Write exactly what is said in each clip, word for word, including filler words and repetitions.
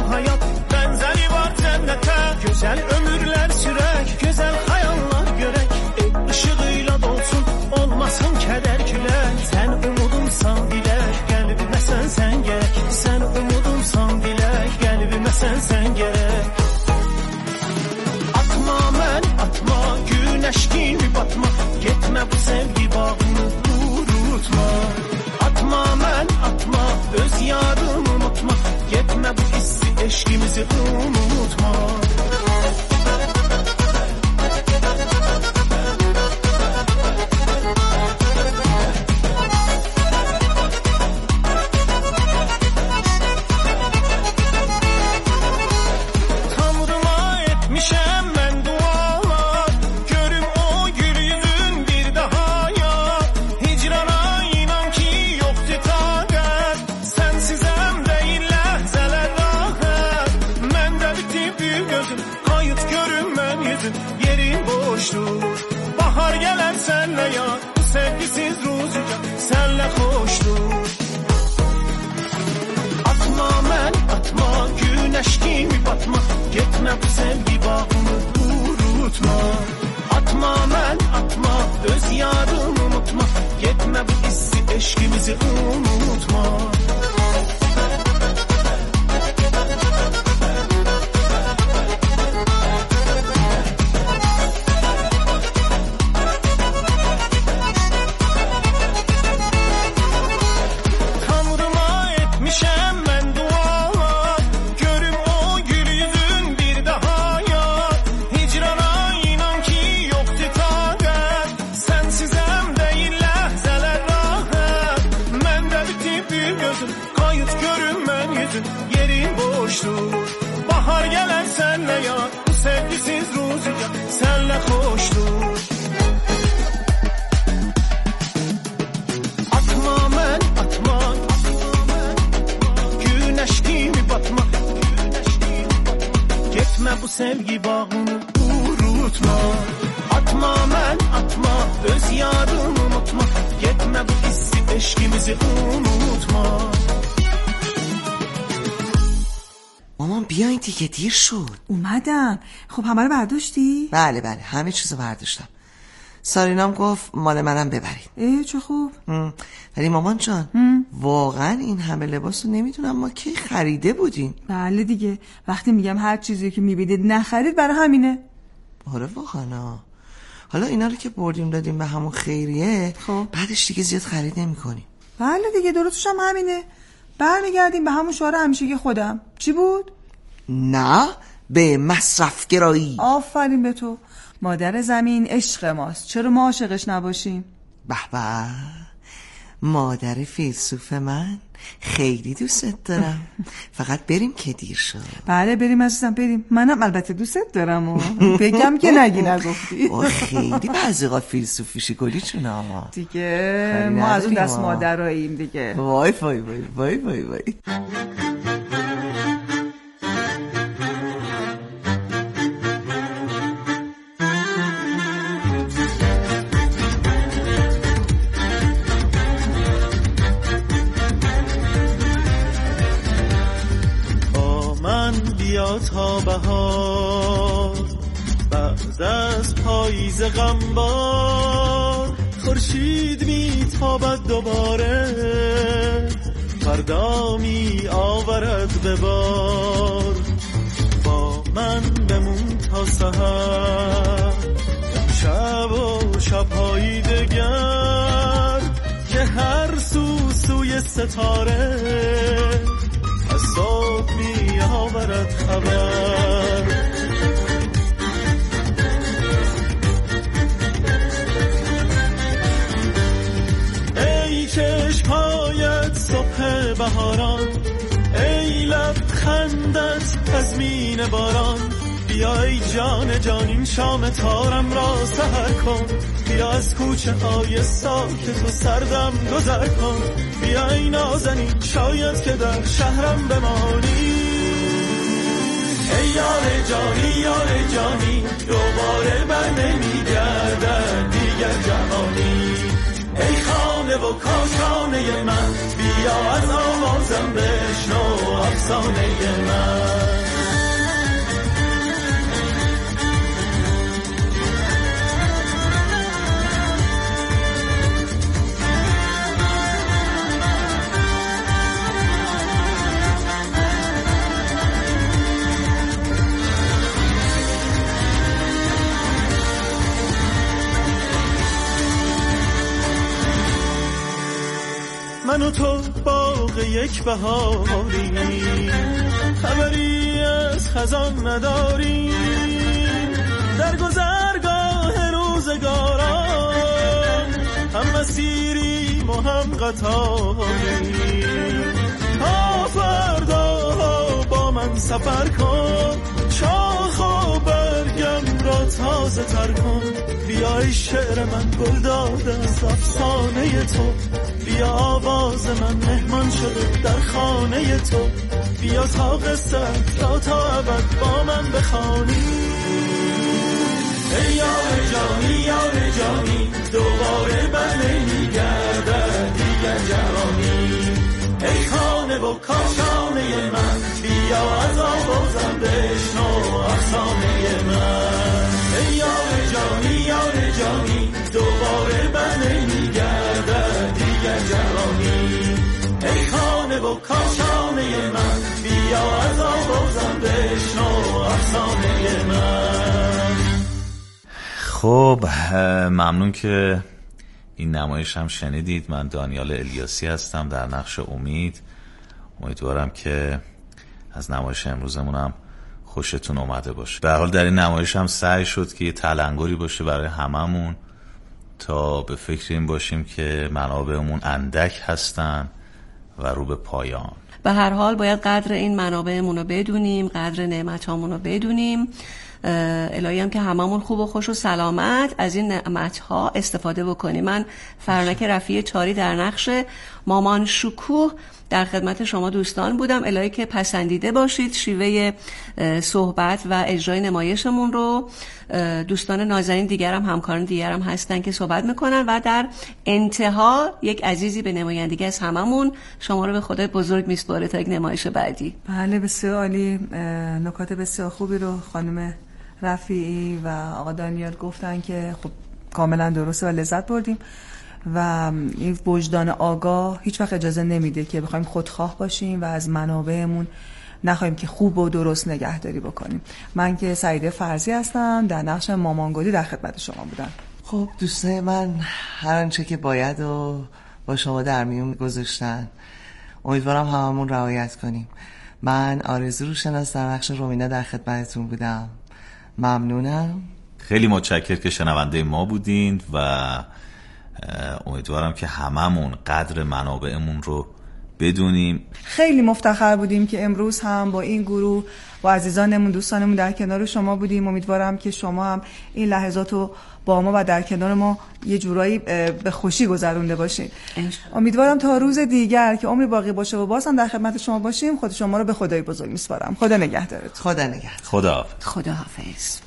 hayat benzeri var cennete. Güzel ömürler sürek, güzel hayaller görek. Ey ışığıyla dolsun, olmasın keder külek. Sen umudumsan dilek, kalbime sen sen gerek. Sen umudumsan dilek, kalbime sen sen gerek. Atma mən, atma, güneş gibi batma. Gitme bu sevgi bağını unutma. Atma mən, atma, öz yarımı unutma. Gitme bu hissi, eşkimizi unutma. Bahar gelen senle ya, bu sevgisiz ruzuca senle hoştur. Atma mən, atma, güneş gibi batma. Gitme bu sevgi bağını unutma. Atma mən, atma, öz yarımı unutma. Gitme bu hissi, eşkimizi unutma. Bahar gelen senle ya, bu sevgisiz ruzuca senle hoştur. Atma mən, atma, güneş gibi batma. Gitme bu sevgi bağını unutma. Atma mən, atma, öz yarımı unutma. Gitme bu hissi, eşkimizi unutma. مامان بیاین دیگه، دیر شد. اومدم. خب همه رو برداشتی؟ بله بله همه چیزو برداشتم. سارینام گفت مال منم ببرید. اه چه خوب. ولی مامان جان هم. واقعا این همه لباس رو نمیدونم ما کی خریده بودیم. بله دیگه، وقتی میگم هر چیزی که میبینید نخرید برای همینه. آره واقعا. حالا اینا رو که بردیم دادیم به همون خیریه، خب بعدش دیگه زیاد خرید نمی‌کنیم. بله دیگه درستش هم همینه. برمیگردیم به همون شعار همیشگی خودم. چی بود؟ نه به مصرف گرایی. آفرین به تو. مادر زمین عشق ماست، چرا ما عاشقش نباشیم؟ به به، مادر فیلسوف من، خیلی دوست دارم. فقط بریم که دیر شد. بله بریم عزیزم بریم. منم البته دوست دارم و بگم که نگی نگفتی. خیلی بعضی وقت فیلسوفیشی گلی چونا دیگه. ما از اون دست مادراییم دیگه. وای وای وای وای وای وای. تا بهار بعد از پاییز غمبار، خورشید میتابد دوباره، فردا می آورد به بار. با من بمون تا سحر، شب و شب‌های دگر، که هر سو سوی ستاره از صبح می آورد خبر. ای چشم‌هایت صبح بهاران، ای لبخندت از مینه باران، بیا ای جان جان این شام تارم را سحر کن، بیا از کوچه های ساکت و سردم گذر کن، بیا ای نازنین شاید که در شهرم بمانی. ای یار جانی یار جانی، دوباره بر نمیگردد دیگر جهانی. ای خانه و کاشانه من، بیا از آوازم بشنو افسانه من. یک بهاری، خبری از خزان نداری، در گذرگاه روزگاران هم مسیری و هم قطاری. تا فردا با من سفر کن، شاخ و برگم را تازه تر کن. بیای شعر من گل داده از افسانه تو، بیا آواز من مهمان شده در خانه تو. بیا تا قصه را تا ابد با من بخوانی. ای یار جانی یار جانی، دوباره بر نمیگردد دیگر جوانی. ای خانه و کاشانه من، بیا از آوازم بشنو افسانه من. ای یار جانی یار جانی، دوباره بر نمیگردد دیگر جوانی. ای خانه و کاشانه من، بیا از آوازم بشنو افسانه من. خب ممنون که این نمایش هم شنیدید. من دانیال الیاسی هستم در نقش امید. امیدوارم که از نمایش امروزمونم خوشتون اومده باشه. به هر حال در این نمایش هم سعی شد که یه تلنگری باشه برای هممون تا به فکر این باشیم که منابعمون اندک هستن و رو به پایان. به هر حال باید قدر این منابعمون رو بدونیم، قدر نعمتامون رو بدونیم. الهی هم که هممون خوب و خوش و سلامت از این نعمتها استفاده بکنیم. من فرانک رفیع چاری در نقش مامان شکوه در خدمت شما دوستان بودم. الهی که پسندیده باشید شیوه صحبت و اجرای نمایشمون رو. دوستان نازنین دیگرم همکاران دیگرم هستن که صحبت میکنن و در انتها یک عزیزی به نمایندگی از هممون شما رو به خدای بزرگ میسپاره تا یک نمایش بعدی. بله بسیار عالی، نکات بسیار خوبی رو خانم رفیعی و آقا دانیال گفتن که خب کاملا درسته و لذت بردیم. و این وجدان آگاه هیچ وقت اجازه نمیده که بخوایم خودخواه باشیم و از منابعمون نخواهیم که خوب و درست نگهداری بکنیم. من که سعیده فرزی هستم در نقش مامان گلی در خدمت شما بودم. خب دوستای من هر آنچه که باید و با شما در میون گذاشتن، امیدوارم هممون رعایت کنیم. من آرزو روشناس در نقش رومینا در خدمتتون بودم. ممنونم. خیلی متشکرم که شنونده ما بودین و امیدوارم که هممون قدر منابعمون رو بدونیم. خیلی مفتخر بودیم که امروز هم با این گروه با عزیزانمون دوستانمون در کنار شما بودیم. امیدوارم که شما هم این لحظات رو با ما و در کنار ما یه جورایی به خوشی گذرونده باشین. امیدوارم تا روز دیگر که عمری باقی باشه و باز هم در خدمت شما باشیم. خود شما رو به خدای بزرگ میسپارم. خدا نگهدارت. خدا نگهدار. خدا حافظ. خدا حافظ.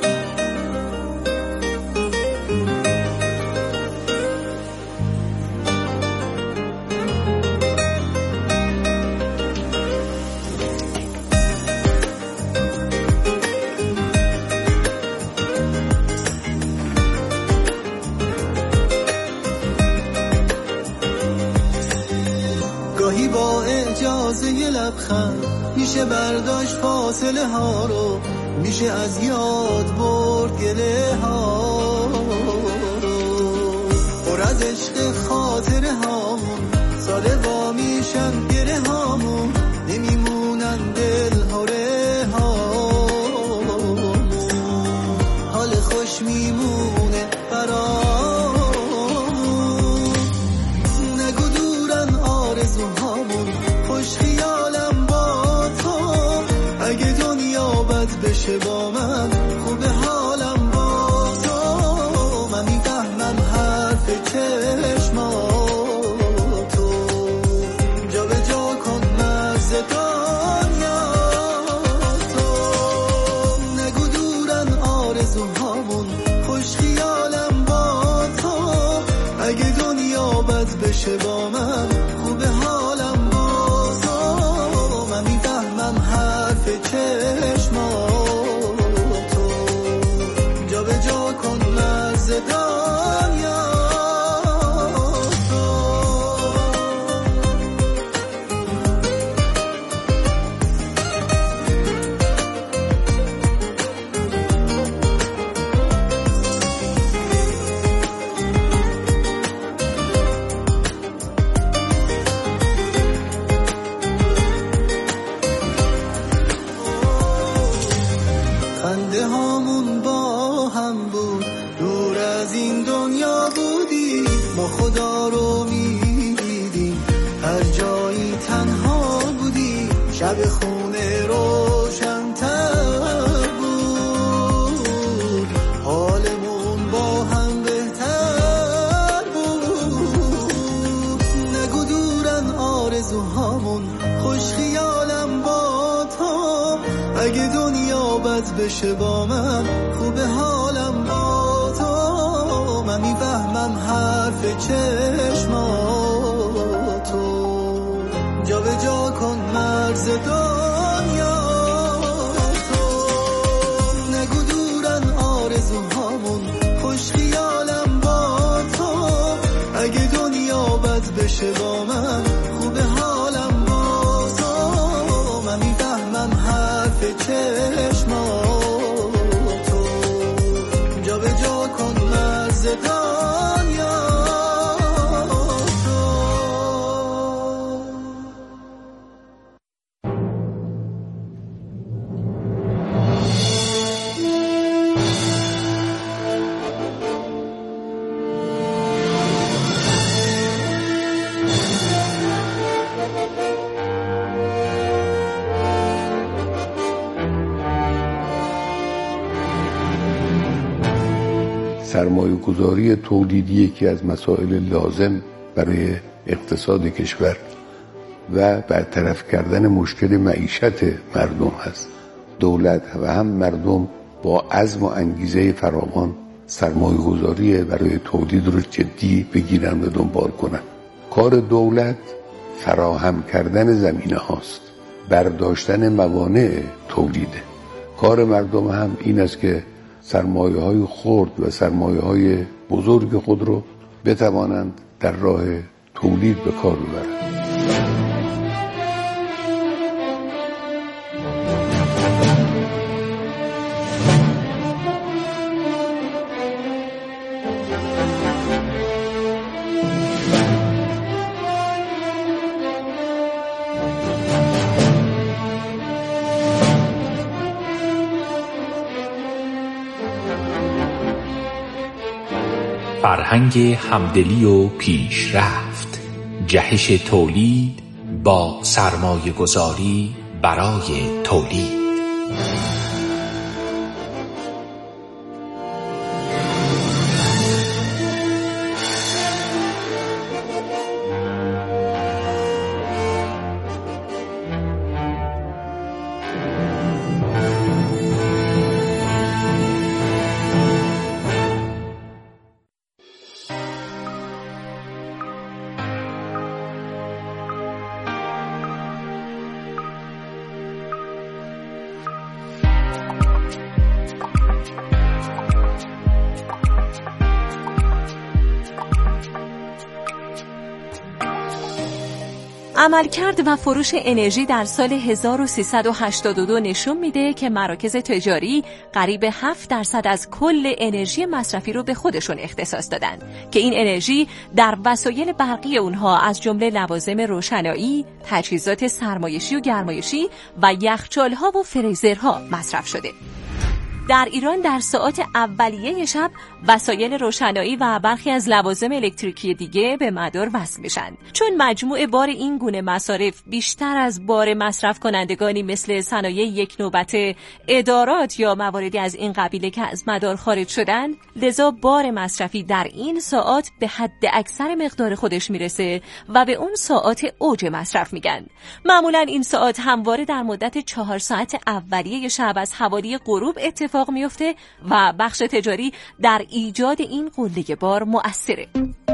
لبخند میشه برداشت فاصله ها رو، میشه از یاد برد گله ها رو. پر از عشق خاطره هامون ساده وا میشن گره هامون، نمیمونن دل هاره هامون. حال خوش میمونه برامون، نگو دورن آرزوهامون. خوش خیالم با تو، اگه دنیا بد بشه با من خوبه حالم با تو. من میفهمم حرف چشماتو، جا به جا کن مرز دنیا تو. نگو دورن آرزوهامون، خوش خیالم با تو، اگه دنیا بد بشه با من خوبه حالم چشماتو. جا به جا کن مرز دنیا تو. خنده هامون با هم بود، دور از این دنیا بودی، ما خدا رو میدیدیم، هر جایی تنها بودی، شب خونه روشن‌تر بود، حالمون با هم بهتر بود. نگو دورن آرزوهامون، خوش خیالم با تو، اگه دنیا بد بشه با من، خوب حالم با تو. من میفهمم حرف چشماتو، جا به جا کن مرز دنیا تو. نگو دورن آرزوهامون، خوش خیالم با تو، اگه دنیا بد بشه با من، خوب حالم با تو. من میفهمم حرف چشماتو، جا به جا کن مرز دنیا تو. سرمایه گذاری تولیدی یکی از مسائل لازم برای اقتصاد کشور و برطرف کردن مشکل معیشت مردم هست. دولت و هم مردم با عزم و انگیزه فراوان سرمایه گذاری برای تولید رو جدی بگیرن و دنبال کنن. کار دولت فراهم کردن زمینه هاست، برداشتن موانع تولیده. کار مردم هم این است که سرمایه های خرد و سرمایه های بزرگ خود رو بتوانند در راه تولید به کار ببرند. فرهنگ همدلی و پیشرفت، جهش تولید با سرمایه گذاری برای تولید. عملکرد و فروش انرژی در سال هزار و سیصد و هشتاد و دو نشون میده که مراکز تجاری قریب هفت درصد از کل انرژی مصرفی رو به خودشون اختصاص دادن که این انرژی در وسایل برقی اونها از جمله لوازم روشنایی، تجهیزات سرمایشی و گرمایشی و یخچال‌ها و فریزرها مصرف شده. در ایران در ساعات اولیه شب وسایل روشنایی و برخی از لوازم الکتریکی دیگه به مدار وصل میشن، چون مجموع بار این گونه مصارف بیشتر از بار مصرف کنندگانی مثل صنایع یک نوبته، ادارات یا مواردی از این قبیله که از مدار خارج شدن، لذا بار مصرفی در این ساعات به حد اکثر مقدار خودش میرسه و به اون ساعات اوج مصرف میگن. معمولا این ساعات همواره در مدت چهار ساعت اولیه شب از حوالی غروب اتفاق میفته و بخش تجاری در ایجاد این قله بار مؤثره.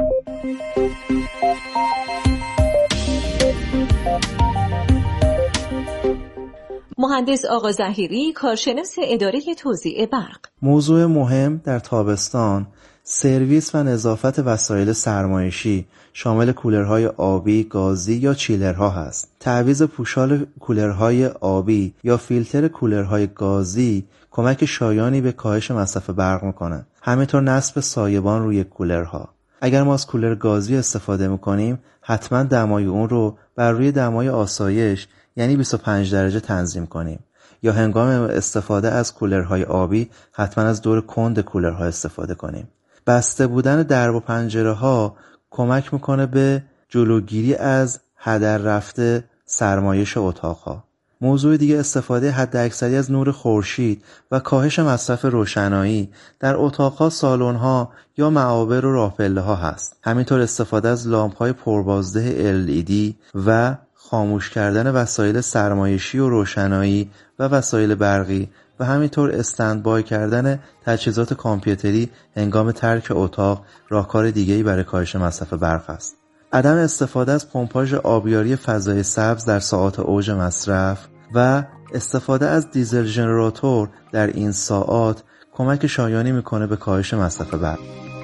مهندس آقا ظهیری، کارشناس اداره توزیع برق: موضوع مهم در تابستان سرویس و نظافت وسایل سرمایشی شامل کولرهای آبی، گازی یا چیلرها هست. تعویض پوشال کولرهای آبی یا فیلتر کولرهای گازی کمک شایانی به کاهش مصرف برق میکنه. همینطور نصب سایبان روی کولرها. اگر ما از کولر گازی استفاده میکنیم، حتما دمای اون رو بر روی دمای آسایش یعنی بیست و پنج درجه تنظیم کنیم. یا هنگام استفاده از کولرهای آبی حتما از دور کند کولرها استفاده کنیم. بسته بودن درب و پنجره ها کمک میکنه به جلوگیری از هدر رفته سرمایش اتاقها. موضوع دیگه استفاده حداکثری از نور خورشید و کاهش مصرف روشنایی در اتاقها، سالن‌ها یا معابر و راهپله‌ها هست. همینطور استفاده از لامپ‌های پربازده ال ای دی و خاموش کردن وسایل سرمایشی و روشنایی و وسایل برقی و همینطور استندبای کردن تجهیزات کامپیوتری هنگام ترک اتاق راهکار دیگه‌ای برای کاهش مصرف برق است. عدم استفاده از پمپاژ آبیاری فضای سبز در ساعات اوج مصرف و استفاده از دیزل ژنراتور در این ساعات کمک شایانی میکنه به کاهش مصرف برق.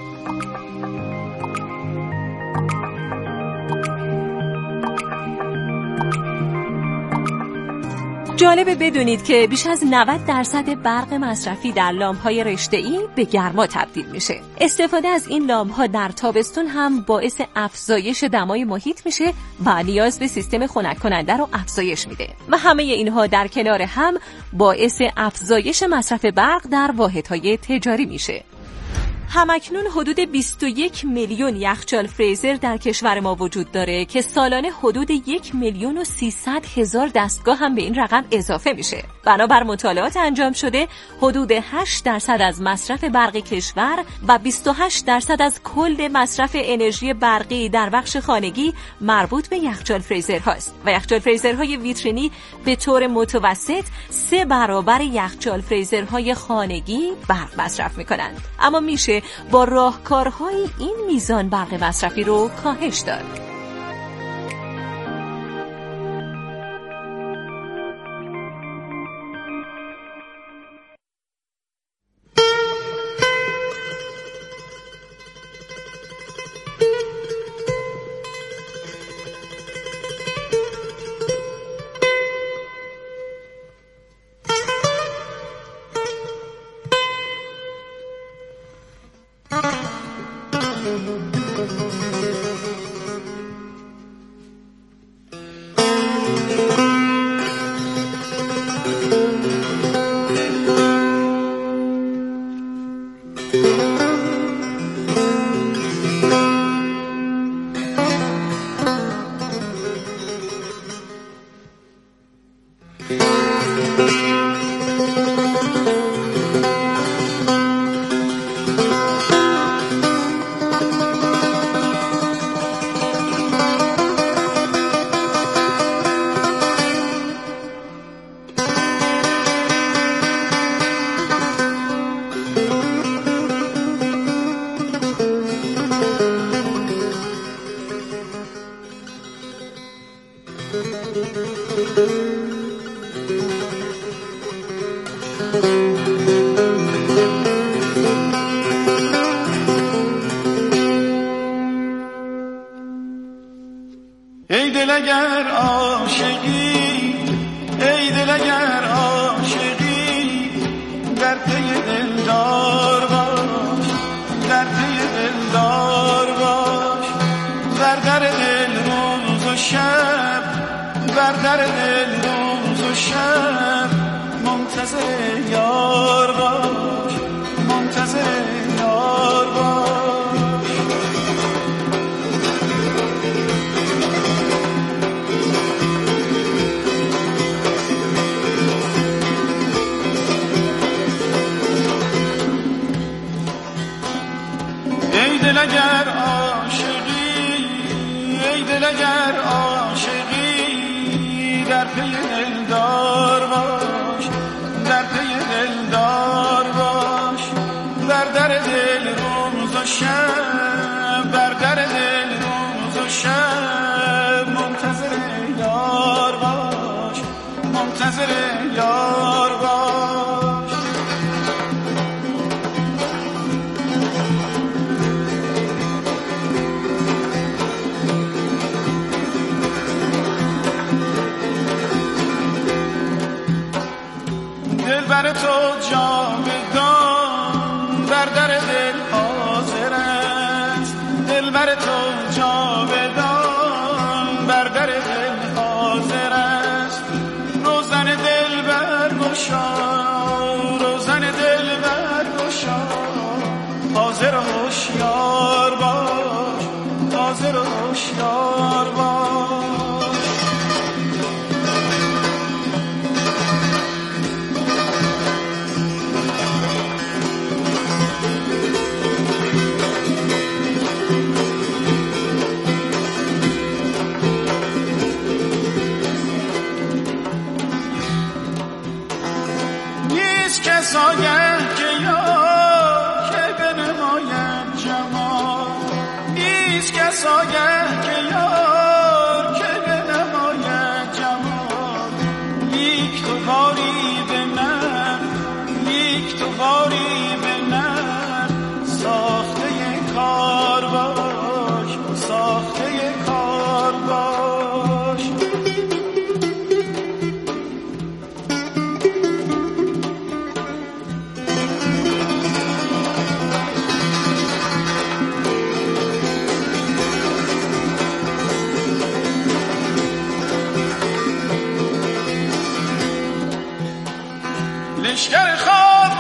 جالبه بدونید که بیش از نود درصد برق مصرفی در لامپ‌های رشته‌ای به گرما تبدیل میشه. استفاده از این لامپ‌ها در تابستون هم باعث افزایش دمای محیط میشه و نیاز به سیستم خنک کننده رو افزایش میده. و همه اینها در کنار هم باعث افزایش مصرف برق در واحدهای تجاری میشه. همکنون حدود بیست و یک میلیون یخچال فریزر در کشور ما وجود داره که سالانه حدود یک میلیون و سیصد هزار دستگاه هم به این رقم اضافه میشه. بنابر مطالعات انجام شده حدود هشت درصد از مصرف برق کشور و بیست و هشت درصد از کل مصرف انرژی برقی در بخش خانگی مربوط به یخچال فریزر هاست و یخچال فریزرهای ویترینی به طور متوسط سه برابر یخچال فریزرهای خانگی برق مصرف میکنند. اما میشه با راهکارهای این میزان برق مصرفی رو کاهش داد. ای دل اگر عاشقی، ای دل اگر عاشقی، در پی دلدار باش، در پی دلدار باش، بر در دل روز و شب، بر در دل روز و شب، منتظر یار باش، منتظر یار باش. ای دل اگر عاشقی، ای دل اگر عاشقی، در پی دلدار باش، در پی دلدار باش، بر در دل روز و شب، بر در دل روز و شب، منتظر یار باش، منتظر یار باش. دل بر تو جاودان بر در دل حاضر است، دل بر تو جاودان بر در دل حاضر است، روزن دل بر گشا روزن دل برگشا حاضر و هوشیار باش حاضر و هوشیار باش سایه که یار که بنماید جمال نیست که سایه که یار که بنماید جمال لیک تو باری به من لیک تو باری به من ساخته کار باش ساخته کار باش لشکر خواب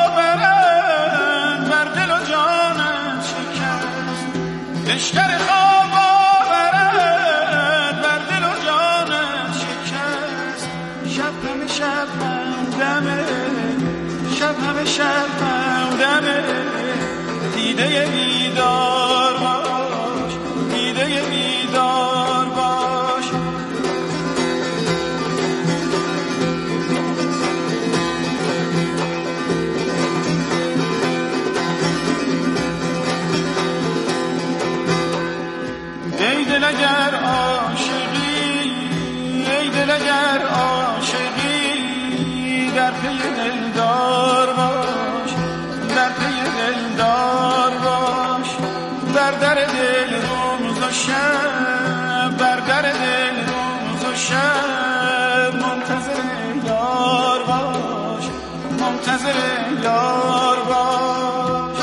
آورد بر دل و جانم شکست لشکر خواب آورد بر دل و جانم شکست شب همه شب همدمه شب همه شب همدمه دیده بیدار باش دیده بیدار باش ای دل اگر عاشقی ای دل اگر عاشقی در پی دلدار باش در پی دلدار باش بر در دل روز و شب بر در دل روز و شب منتظر یار باش منتظر یار باش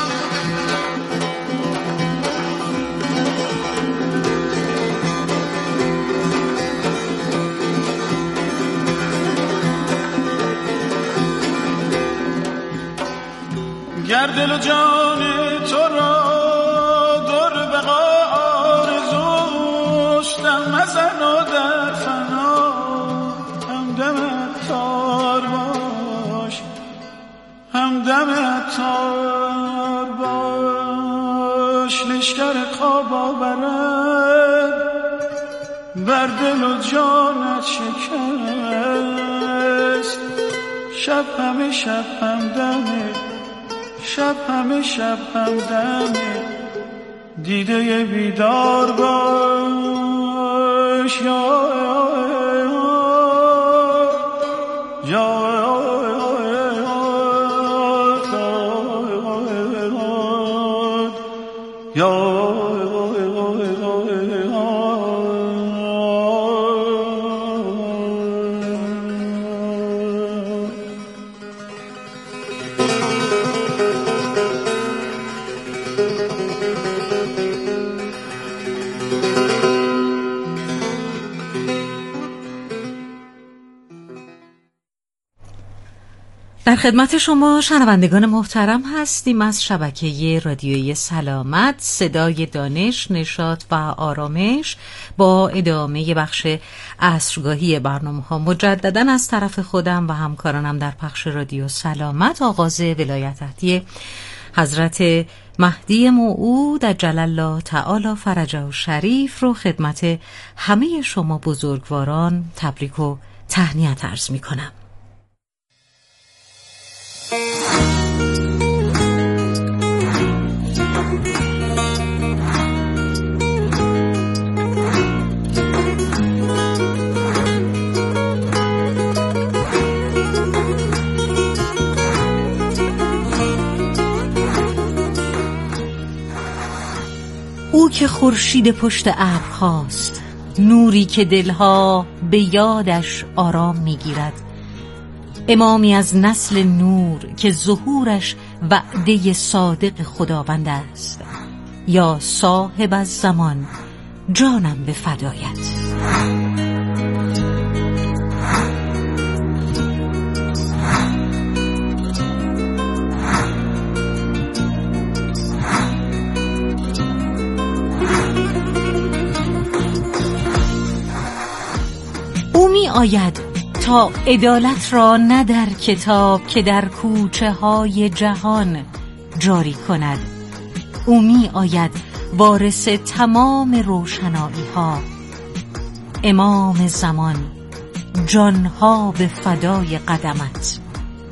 گر دل و جان تو را در بقا آرزوست دم مزن و در فنا همدم عطار باش همدم عطار باش لشکر خواب آورد بر دل و جانت شکست شب همه شب همدمه شب همه شب همدمه دیده بیدار باش یا یا یا در خدمت شما شنوندگان محترم هستیم از شبکه رادیویی سلامت، صدای دانش، نشاط و آرامش. با ادامه بخش عصرگاهی برنامه ها مجددا از طرف خودم و همکارانم در پخش رادیو سلامت آغاز ولایت عهدی حضرت مهدی موعود عجل الله تعالی فرجه شریف رو خدمت همه شما بزرگواران تبریک و تهنیت عرض می کنم. او که خورشید پشت ابرهاست، نوری که دلها به یادش آرام میگیرد، امامی از نسل نور که ظهورش وعده صادق خداوند است. یا صاحب از زمان، جانم به فدایت. آید تا عدالت را نه در کتاب که در کوچه های جهان جاری کند. او می آید وارث تمام روشنایی ها، امام زمان، جانها به فدای قدمت.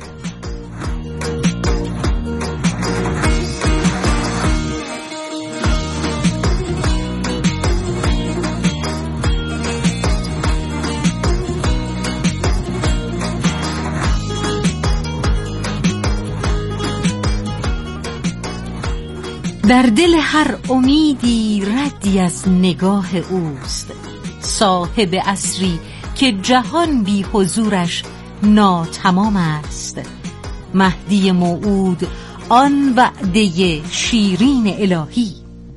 در دل هر امیدی ردی از نگاه اوست، صاحب عصری که جهان بی حضورش ناتمام است. مهدی موعود آن وعده شیرین الهی.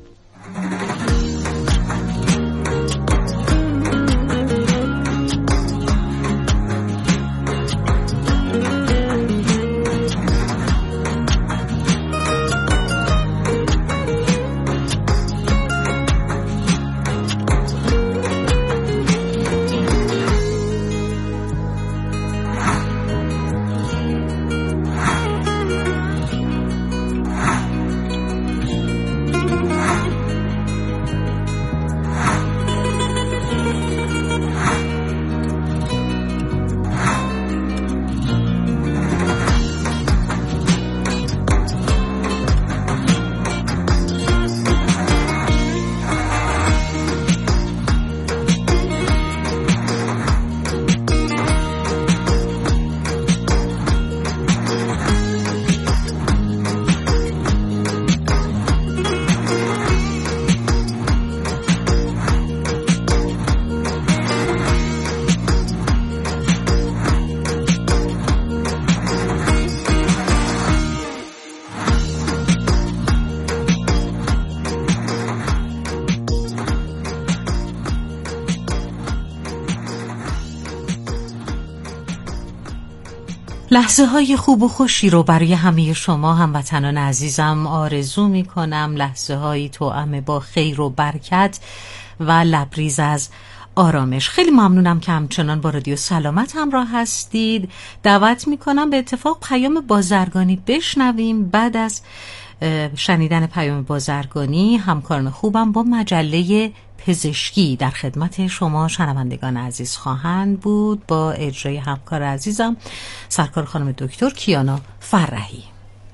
لحظه های خوب و خوشی رو برای همه شما هموطنان عزیزم آرزو می کنم. لحظه هایی توأم با خیر و برکت و لبریز از آرامش. خیلی ممنونم که همچنان با رادیو سلامت همراه هستید. دعوت می کنم به اتفاق پیام بازرگانی بشنویم. بعد از شنیدن پیام بازرگانی همکاران خوبم با مجله پزشکی در خدمت شما شنوندگان عزیز خواهند بود با اجرای همکار عزیزم سرکار خانم دکتر کیانا فرحی.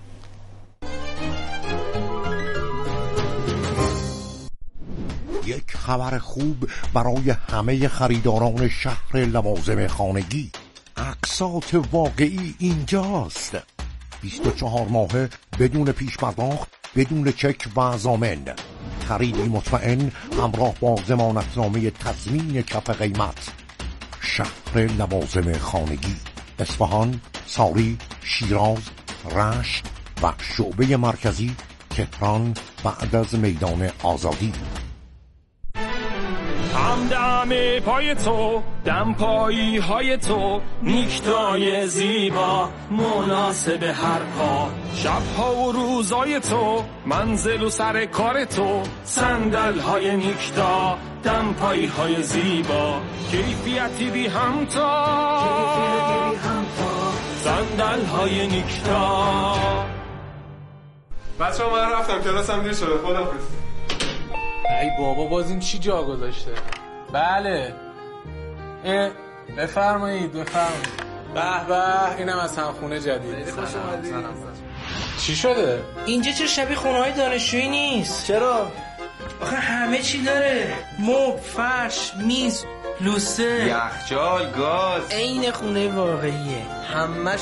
یک خبر خوب برای همه خریداران شهر لوازم خانگی. اقساط واقعی اینجاست. بیست و چهار ماهه بدون پیش پرداخت، بدون چک و ضامن. خریدی مطمئن همراه با ضمانتنامه تضمین کف قیمت. شهر لوازم خانگی، اصفهان، ساری، شیراز، رشت و شعبه مرکزی تهران بعد از میدان آزادی. همدم پای تو، دم پایی های تو، نیکتای زیبا مناسب هر پا. شبها و روزای تو، منزل و سر کار تو، صندل های نیکتا، دم پایی های زیبا. کیفیتی بی همتا، صندل های نیکتا. بچه ها من رفتم کلاسم دیر شده، خداحافظ. ای بابا باز این چی جا گذاشته؟ بله اه بفرمایید بفرمایید. به به اینم از همخونه جدید. خوش اومدید. چی شده؟ اینجا چه شبیه خونه‌های دانشجویی نیست. چرا؟ آخه همه چی داره، مبل، فرش، میز، لوسه، یخچال، گاز. عین خونه واقعیه. همه